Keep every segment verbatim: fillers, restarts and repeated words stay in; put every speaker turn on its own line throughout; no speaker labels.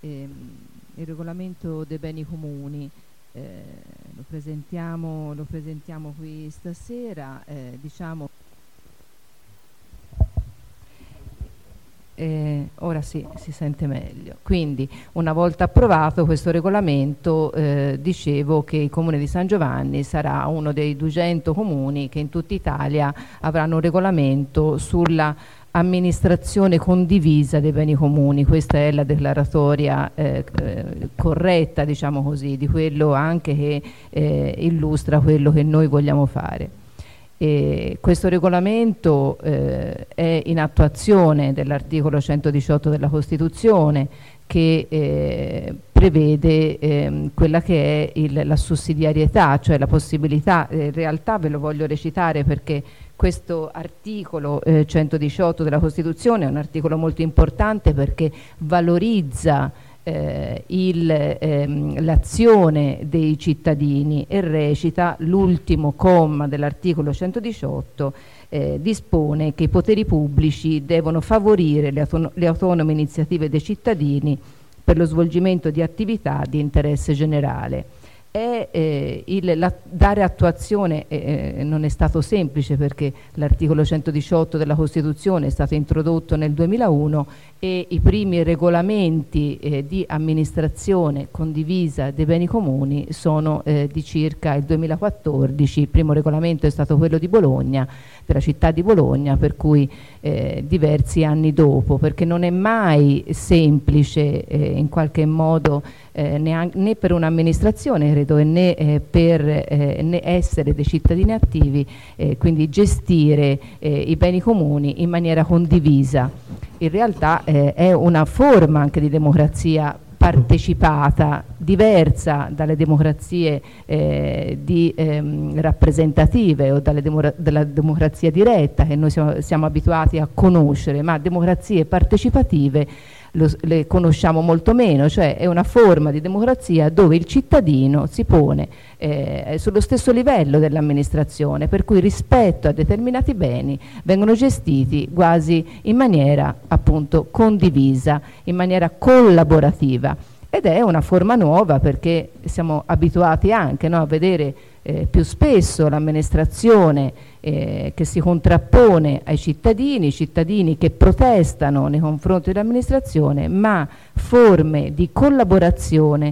ehm, il regolamento dei beni comuni. Eh, lo presentiamo, lo presentiamo qui stasera, eh, diciamo. Eh, ora sì, si sente meglio. Quindi, una volta approvato questo regolamento, eh, dicevo che il Comune di San Giovanni sarà uno dei duecento comuni che in tutta Italia avranno un regolamento sulla amministrazione condivisa dei beni comuni. Questa è la declaratoria eh, eh, corretta, diciamo così, di quello anche che eh, illustra quello che noi vogliamo fare. E questo regolamento eh, è in attuazione dell'articolo centodiciotto della Costituzione, che eh, prevede eh, quella che è il, la sussidiarietà, cioè la possibilità, eh, in realtà ve lo voglio recitare perché questo articolo eh, centodiciotto della Costituzione è un articolo molto importante perché valorizza eh, ehm, l'azione dei cittadini e recita l'ultimo comma dell'articolo centodiciotto. Eh, dispone che i poteri pubblici devono favorire le, autono- le autonome iniziative dei cittadini per lo svolgimento di attività di interesse generale. È, eh, il, la, dare attuazione eh, non è stato semplice perché l'articolo centodiciotto della Costituzione è stato introdotto nel duemilauno e i primi regolamenti eh, di amministrazione condivisa dei beni comuni sono eh, di circa il duemilaquattordici. Il primo regolamento è stato quello di Bologna, della città di Bologna, per cui eh, diversi anni dopo, perché non è mai semplice eh, in qualche modo eh, neanche, né per un'amministrazione credo né eh, per eh, né essere dei cittadini attivi, eh, quindi gestire eh, i beni comuni in maniera condivisa. In realtà eh, è una forma anche di democrazia partecipata, diversa dalle democrazie eh, di, ehm, rappresentative o dalle demora- dalla democrazia diretta che noi siamo, siamo abituati a conoscere, ma democrazie partecipative lo, le conosciamo molto meno, cioè è una forma di democrazia dove il cittadino si pone eh, sullo stesso livello dell'amministrazione, per cui rispetto a determinati beni vengono gestiti quasi in maniera appunto condivisa, in maniera collaborativa. Ed è una forma nuova perché siamo abituati anche, no, a vedere eh, più spesso l'amministrazione eh, che si contrappone ai cittadini, cittadini che protestano nei confronti dell'amministrazione, ma forme di collaborazione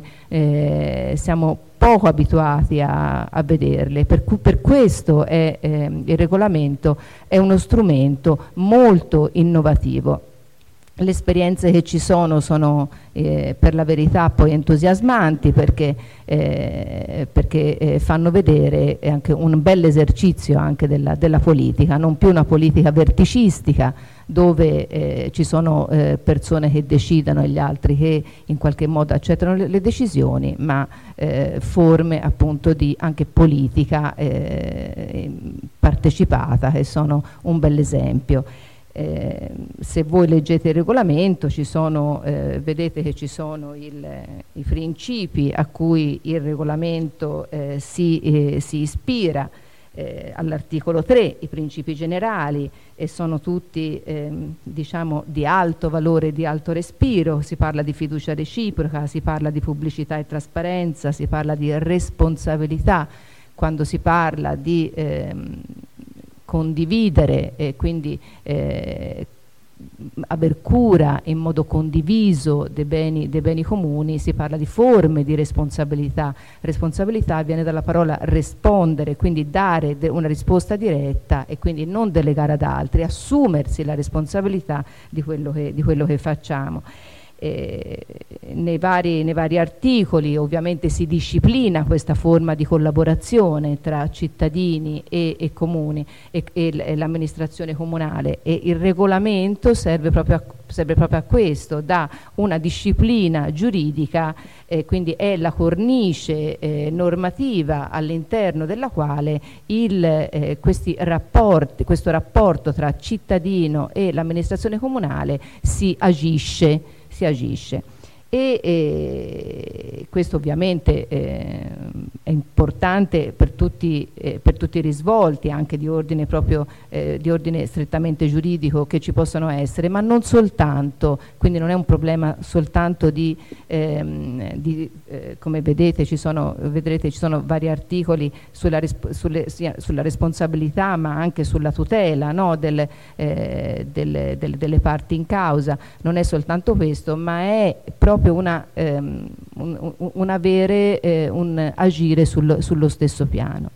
eh, siamo poco abituati a, a vederle. Per, cu- per questo è, eh, il regolamento è uno strumento molto innovativo. Le esperienze che ci sono sono eh, per la verità poi entusiasmanti perché, eh, perché eh, fanno vedere anche un bel esercizio anche della, della politica, non più una politica verticistica dove eh, ci sono eh, persone che decidono e gli altri che in qualche modo accettano le, le decisioni, ma eh, forme appunto di anche politica eh, partecipata che sono un bel esempio. Eh, se voi leggete il regolamento ci sono, eh, vedete che ci sono il, i principi a cui il regolamento eh, si, eh, si ispira eh, all'articolo tre, i principi generali, e sono tutti eh, diciamo di alto valore, di alto respiro. Si parla di fiducia reciproca, si parla di pubblicità e trasparenza, si parla di responsabilità quando si parla di ehm, condividere e quindi eh, aver cura in modo condiviso dei beni, dei beni comuni. Si parla di forme di responsabilità. Responsabilità viene dalla parola rispondere, quindi dare de- una risposta diretta e quindi non delegare ad altri, assumersi la responsabilità di quello che, di quello che facciamo. Eh, nei, vari, nei vari articoli ovviamente si disciplina questa forma di collaborazione tra cittadini e, e comuni e, e, e l'amministrazione comunale, e il regolamento serve proprio a, serve proprio a questo, dà una disciplina giuridica, eh, quindi è la cornice eh, normativa all'interno della quale il, eh, questi rapporti, questo rapporto tra cittadino e l'amministrazione comunale si agisce. si agisce e eh, questo ovviamente eh, è importante per tutti tutti, eh, per tutti i risvolti, anche di ordine proprio eh, di ordine strettamente giuridico che ci possono essere, ma non soltanto, quindi non è un problema soltanto di, ehm, di eh, come vedete ci sono, vedrete ci sono vari articoli sulla, sulle, sia, sulla responsabilità ma anche sulla tutela, no, del, eh, del, del, delle parti in causa. Non è soltanto questo, ma è proprio una, ehm, un, un avere, eh, un agire sul, sullo stesso piano.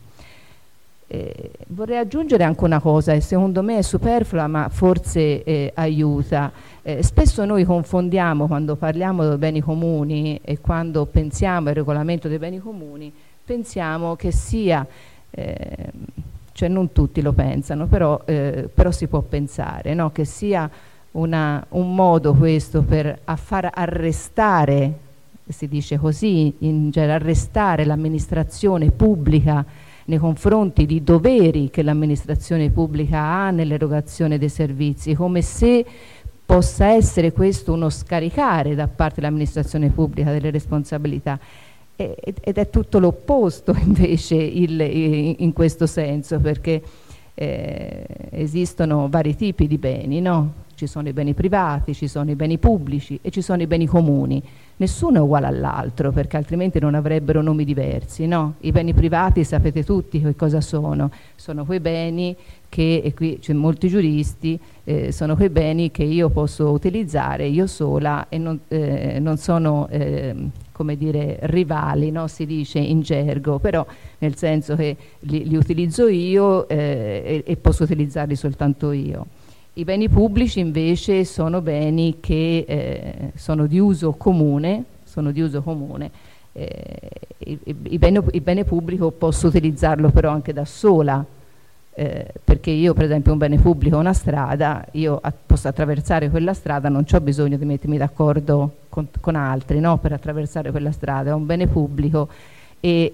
Eh, vorrei aggiungere anche una cosa, e secondo me è superflua ma forse eh, aiuta. Eh, spesso noi confondiamo, quando parliamo dei beni comuni e quando pensiamo al regolamento dei beni comuni, pensiamo che sia, eh, cioè non tutti lo pensano, però, eh, però si può pensare, no? Che sia una, un modo questo per a far arrestare, si dice così, in genere arrestare l'amministrazione pubblica nei confronti di doveri che l'amministrazione pubblica ha nell'erogazione dei servizi, come se possa essere questo uno scaricare da parte dell'amministrazione pubblica delle responsabilità, ed è tutto l'opposto invece il, in questo senso, perché eh, esistono vari tipi di beni, no? Ci sono i beni privati, ci sono i beni pubblici e ci sono i beni comuni. Nessuno è uguale all'altro, perché altrimenti non avrebbero nomi diversi, no? I beni privati sapete tutti che cosa sono. Sono quei beni che, e qui c'è molti giuristi, eh, sono quei beni che io posso utilizzare io sola e non, eh, non sono, eh, come dire, rivali, no? Si dice in gergo, però nel senso che li, li utilizzo io eh, e, e posso utilizzarli soltanto io. I beni pubblici invece sono beni che eh, sono di uso comune, sono di uso comune. Eh, il, il, bene, il bene pubblico posso utilizzarlo però anche da sola, eh, perché io per esempio un bene pubblico, una strada, io a, posso attraversare quella strada, non ho bisogno di mettermi d'accordo con, con altri, no, per attraversare quella strada, è un bene pubblico. E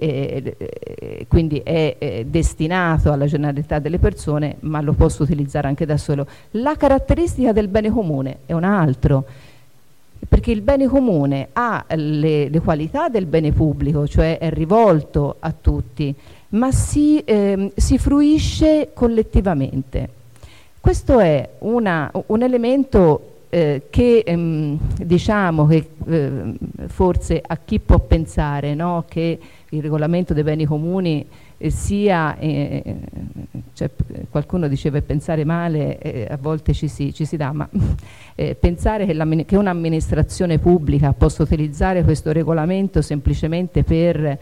eh, quindi è eh, destinato alla generalità delle persone, ma lo posso utilizzare anche da solo. La caratteristica del bene comune è un altro, perché il bene comune ha le, le qualità del bene pubblico, cioè è rivolto a tutti, ma si, eh, si fruisce collettivamente. Questo è una, un elemento Eh, che ehm, diciamo che eh, forse a chi può pensare, no, che il regolamento dei beni comuni eh, sia, eh, cioè, qualcuno diceva pensare male, eh, a volte ci si, ci si dà, ma eh, pensare che, che un'amministrazione pubblica possa utilizzare questo regolamento semplicemente per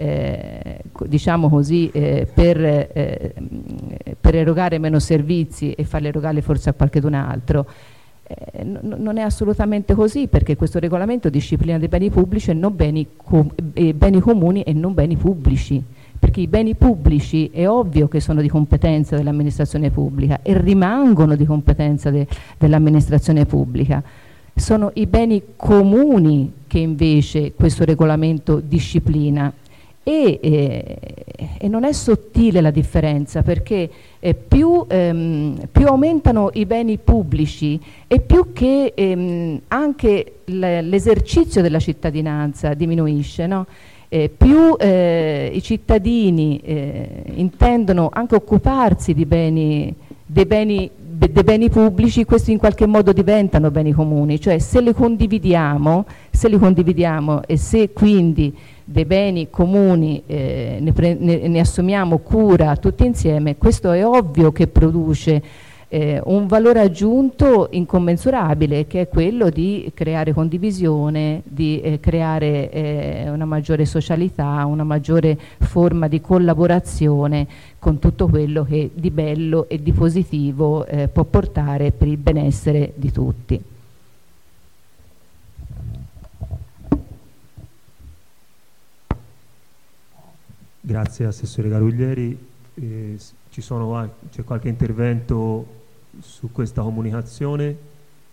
Eh, diciamo così, eh, per, eh, per erogare meno servizi e farli erogare forse a qualcun altro, Eh, n- non è assolutamente così, perché questo regolamento disciplina dei beni pubblici e non beni, com- e beni comuni e non beni pubblici, perché i beni pubblici è ovvio che sono di competenza dell'amministrazione pubblica e rimangono di competenza de- dell'amministrazione pubblica. Sono i beni comuni che invece questo regolamento disciplina. E, eh, e non è sottile la differenza, perché eh, più, ehm, più aumentano i beni pubblici e più che ehm, anche l'esercizio della cittadinanza diminuisce, no? Eh, più eh, i cittadini eh, intendono anche occuparsi di beni, dei beni, dei beni pubblici, questi in qualche modo diventano beni comuni, cioè se li condividiamo, se li condividiamo e se quindi dei beni comuni eh, ne, pre- ne, ne assumiamo cura tutti insieme, questo è ovvio che produce eh, un valore aggiunto incommensurabile, che è quello di creare condivisione, di eh, creare eh, una maggiore socialità, una maggiore forma di collaborazione con tutto quello che di bello e di positivo eh, può portare per il benessere di tutti.
Grazie Assessore Garuglieri. Eh, ci sono, c'è qualche intervento su questa comunicazione?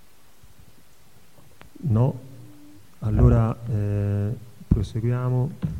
No? Allora eh, proseguiamo.